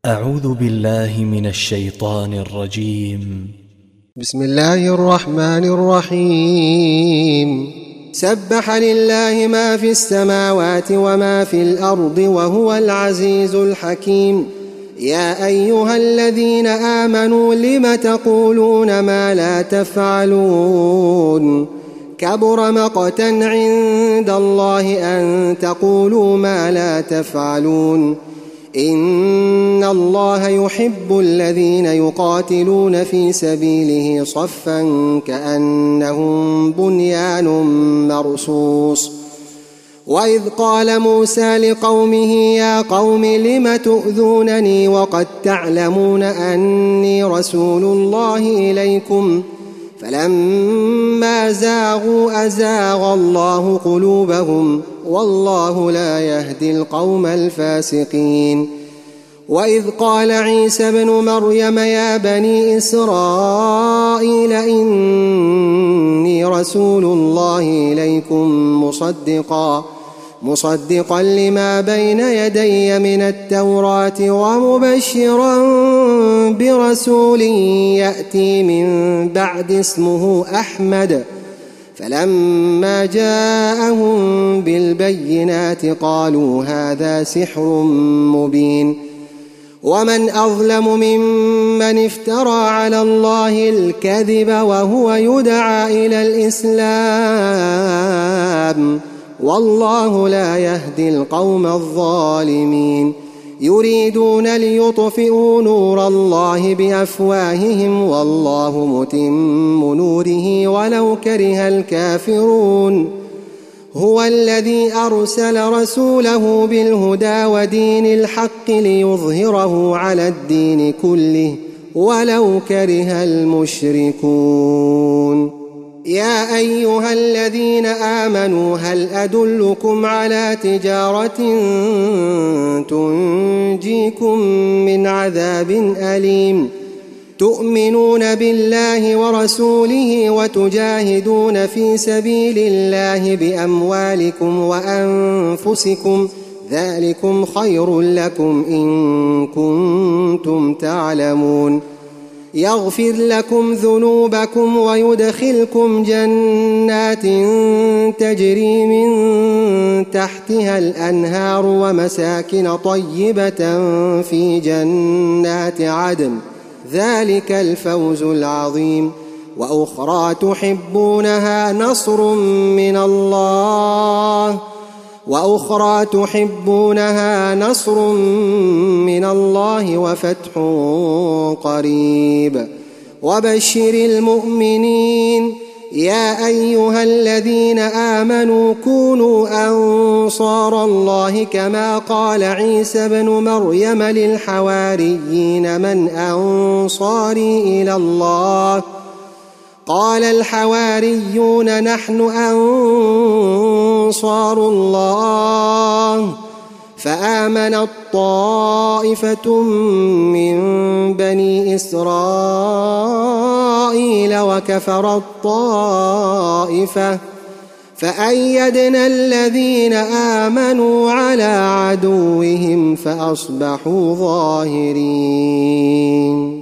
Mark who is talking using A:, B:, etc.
A: أعوذ بالله من الشيطان الرجيم.
B: بسم الله الرحمن الرحيم. سبح لله ما في السماوات وما في الأرض وهو العزيز الحكيم. يا أيها الذين آمنوا لم تقولون ما لا تفعلون؟ كبر مقتا عند الله أن تقولوا ما لا تفعلون. إن الله يحب الذين يقاتلون في سبيله صفا كأنهم بنيان مرصوص. وإذ قال موسى لقومه يا قوم لم تؤذونني وقد تعلمون أني رسول الله إليكم فلما زاغوا أزاغ الله قلوبهم والله لا يهدي القوم الفاسقين. وإذ قال عيسى ابن مريم يا بني إسرائيل إني رسول الله إليكم مصدقا لما بين يدي من التوراة ومبشرا برسول يأتي من بعد اسمه أحمد. فلما جاءهم بالبينات قالوا هذا سحر مبين. ومن أظلم ممن افترى على الله الكذب وهو يدعى إلى الإسلام والله لا يهدي القوم الظالمين. يريدون ليطفئوا نور الله بأفواههم والله متم نوره ولو كره الكافرون. هو الذي أرسل رسوله بالهدى ودين الحق ليظهره على الدين كله ولو كره المشركون. يا أيها الذين آمنوا هل أدلكم على تجارة تنجيكم من عذاب أليم تؤمنون بالله ورسوله وتجاهدون في سبيل الله بأموالكم وأنفسكم ذلكم خير لكم إن كنتم تعلمون. يغفر لكم ذنوبكم ويدخلكم جنات تجري من تحتها الأنهار ومساكن طيبة في جنات عدن ذلك الفوز العظيم. وأخرى تحبونها نصر من الله وفتح قريب. وبشر المؤمنين. يا أيها الذين آمنوا كونوا أنصار الله كما قال عيسى ابن مريم للحواريين من أنصاري إلى الله قال الحواريون نحن أنصار الله. فآمنت طائفة من بني إسرائيل وكفرت طائفة فأيدنا الذين آمنوا على عدوهم فأصبحوا ظاهرين.